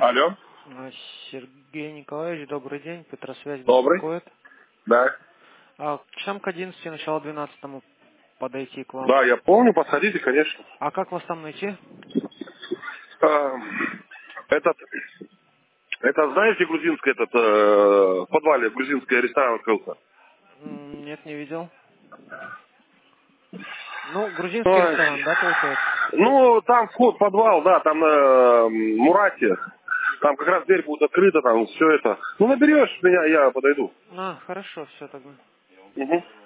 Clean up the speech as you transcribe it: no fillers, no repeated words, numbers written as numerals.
Алло. Сергей Николаевич, добрый день. Петросвязь Добрый. беспокоит. Да. Часам к 11, начало 12 подойти к вам. Да, я помню, подходите, конечно. А как вас там найти? А, Этот, это знаете, грузинский, в подвале грузинский ресторан открылся? Нет, не видел. Ну, грузинский Ой. ресторан, да, получается? Ну, там вход в подвал, да, там на Мурате. Там как раз дверь будет открыта, там все это. Ну, наберешь меня, я подойду. Хорошо, все тогда. Угу.